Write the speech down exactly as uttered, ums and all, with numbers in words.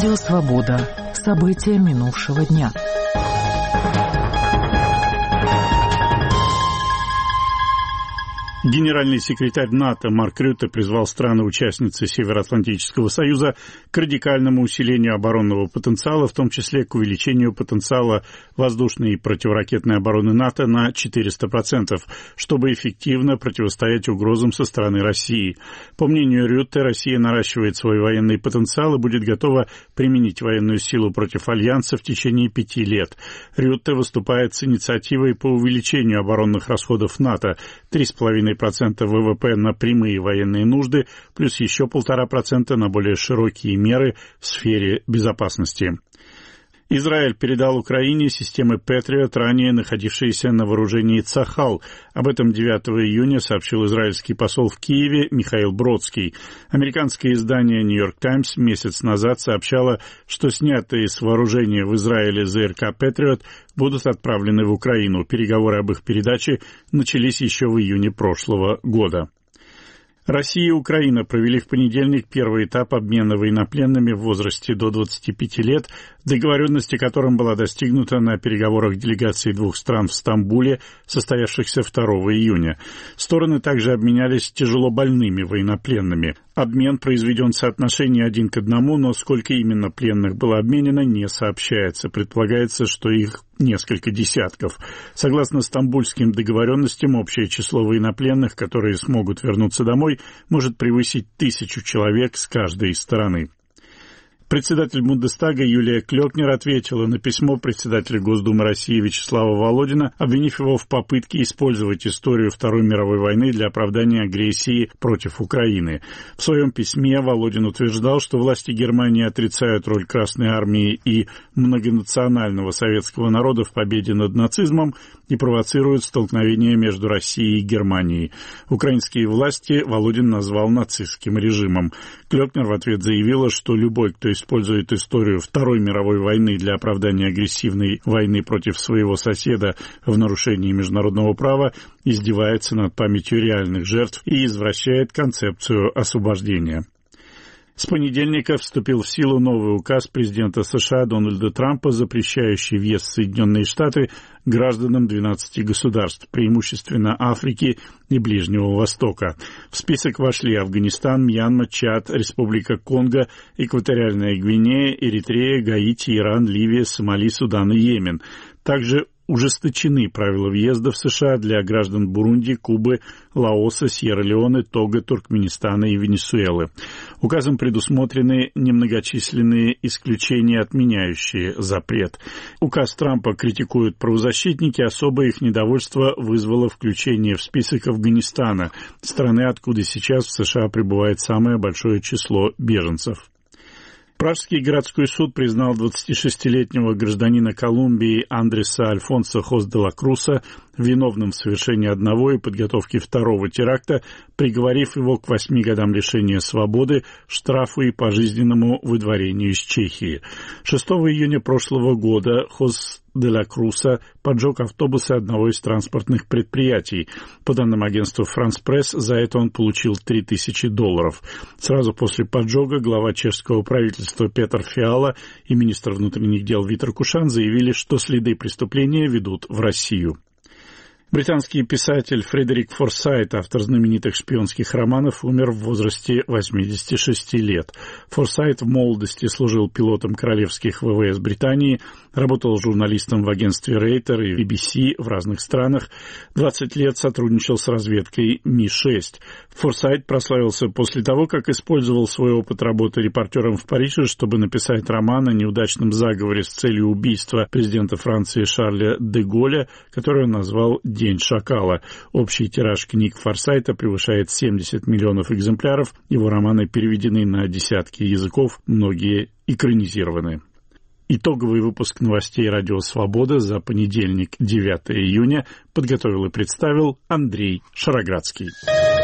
Радио «Свобода». События минувшего дня. Генеральный секретарь НАТО Марк Рютте призвал страны-участницы Североатлантического союза к радикальному усилению оборонного потенциала, в том числе к увеличению потенциала воздушной и противоракетной обороны НАТО на четыреста процентов, чтобы эффективно противостоять угрозам со стороны России. По мнению Рютте, Россия наращивает свой военный потенциал и будет готова применить военную силу против Альянса в течение пяти лет. Рютте выступает с инициативой по увеличению оборонных расходов НАТО – три целых пять десятых процента ВВП на прямые военные нужды, плюс еще полтора процента на более широкие меры в сфере безопасности. Израиль передал Украине системы Патриот, ранее находившиеся на вооружении Цахал. Об этом девятого июня сообщил израильский посол в Киеве Михаил Бродский. Американское издание «Нью-Йорк Таймс» месяц назад сообщало, что снятые с вооружения в Израиле ЗРК Патриот будут отправлены в Украину. Переговоры об их передаче начались еще в июне прошлого года. Россия и Украина провели в понедельник первый этап обмена военнопленными в возрасте до двадцати пяти лет, договоренность о котором была достигнута на переговорах делегаций двух стран в Стамбуле, состоявшихся второго июня. Стороны также обменялись тяжелобольными военнопленными. Обмен произведен в соотношении один к одному, но сколько именно пленных было обменено, не сообщается. Предполагается, что их несколько десятков. Согласно стамбульским договоренностям, общее число военнопленных, которые смогут вернуться домой, может превысить тысячу человек с каждой стороны. Председатель Бундестага Юлия Клёкнер ответила на письмо председателя Госдумы России Вячеслава Володина, обвинив его в попытке использовать историю Второй мировой войны для оправдания агрессии против Украины. В своем письме Володин утверждал, что власти Германии отрицают роль Красной Армии и многонационального советского народа в победе над нацизмом и провоцируют столкновения между Россией и Германией. Украинские власти Володин назвал нацистским режимом. Клёкнер в ответ заявила, что любой, кто использует историю Второй мировой войны для оправдания агрессивной войны против своего соседа в нарушении международного права, издевается над памятью реальных жертв и извращает концепцию освобождения. С понедельника вступил в силу новый указ президента США Дональда Трампа, запрещающий въезд в Соединенные Штаты гражданам двенадцати государств, преимущественно Африки и Ближнего Востока. В список вошли Афганистан, Мьянма, Чад, Республика Конго, Экваториальная Гвинея, Эритрея, Гаити, Иран, Ливия, Сомали, Судан и Йемен. Также ужесточены правила въезда в США для граждан Бурунди, Кубы, Лаоса, Сьерра-Леоне, Того, Туркменистана и Венесуэлы. Указом предусмотрены немногочисленные исключения, отменяющие запрет. Указ Трампа критикуют правозащитники, особое их недовольство вызвало включение в список Афганистана, страны, откуда сейчас в США прибывает самое большое число беженцев. Пражский городской суд признал двадцатишестилетнего гражданина Колумбии Андреса Альфонсо Хос де ла Круса виновным в совершении одного и подготовке второго теракта, приговорив его к восьми годам лишения свободы, штрафу и пожизненному выдворению из Чехии. шестого июня прошлого года Хос де ла Круса поджег автобусы одного из транспортных предприятий. По данным агентства «Франс Пресс», за это он получил три тысячи долларов. Сразу после поджога глава чешского правительства Петр Фиала и министр внутренних дел Витер Кушан заявили, что следы преступления ведут в Россию. Британский писатель Фредерик Форсайт, автор знаменитых шпионских романов, умер в возрасте восьмидесяти шести лет. Форсайт в молодости служил пилотом королевских ВВС Британии, работал журналистом в агентстве Рейтер и би би си в разных странах, двадцать лет сотрудничал с разведкой Ми шесть. Форсайт прославился после того, как использовал свой опыт работы репортером в Париже, чтобы написать роман о неудачном заговоре с целью убийства президента Франции Шарля де Голля, который он назвал «День шакала». Общий тираж книг Форсайта превышает семьдесят миллионов экземпляров. Его романы переведены на десятки языков, многие экранизированы. Итоговый выпуск новостей «Радио Свобода» за понедельник, девятого июня, подготовил и представил Андрей Шароградский.